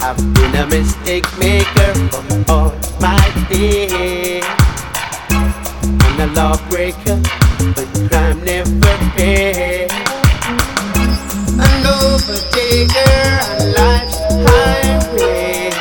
I've been a mistake maker for all my days. I'm a lawbreaker, but crime never pays. An overtaker on life's highway.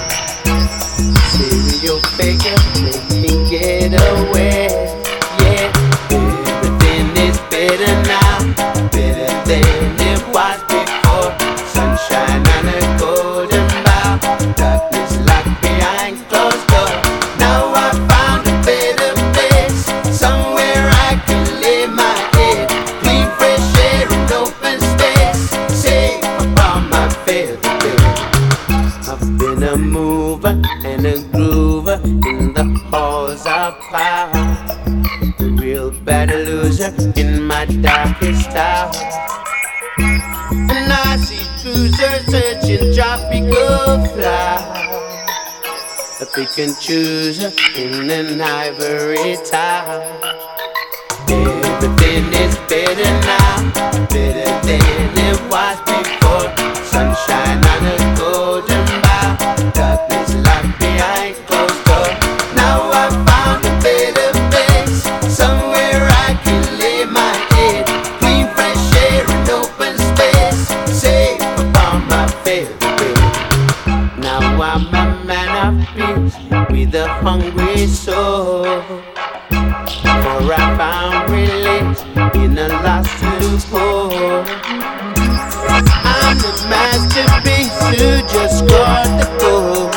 Serial faker, make me get away. Yeah, everything is better now, better than it was before. Sunshine and a golden bough, darkness locked behind closed doors. Now I found a better place, somewhere I can lay my head. Clean fresh air and open space, safe upon my feather bed. I've been a mover and a groover in the halls of power, a real bad loser in my darkest hour. And I see cruisers searching tropical flowers, a pick and chooser in an ivory tower. Everything is better now, better than it was before. Sunshine on a golden bough, darkness locked behind closed doors. Now I found a better place, somewhere I can lay my head. Clean fresh air and open space, safe upon my feather bed. Now I'm a man of peace with a hungry soul, for I found release in a lost loophole. I'm the masterpiece who just scored the goal.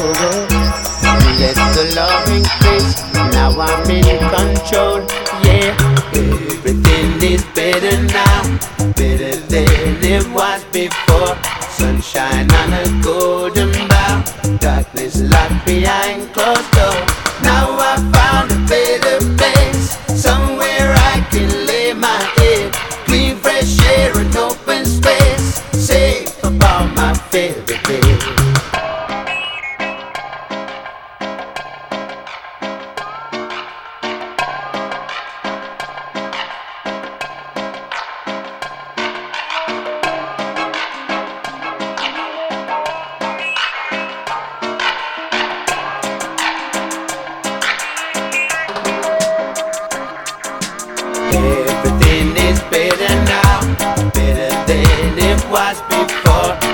Let the love increase, now I'm in control. Yeah, everything is better now, better than it was before. Sunshine on a golden bough, darkness locked behind closed doors. Now I found a better place, somewhere I can lay my head. Clean fresh air and open space, safe upon my feather bed. Everything is better now, better than it was before.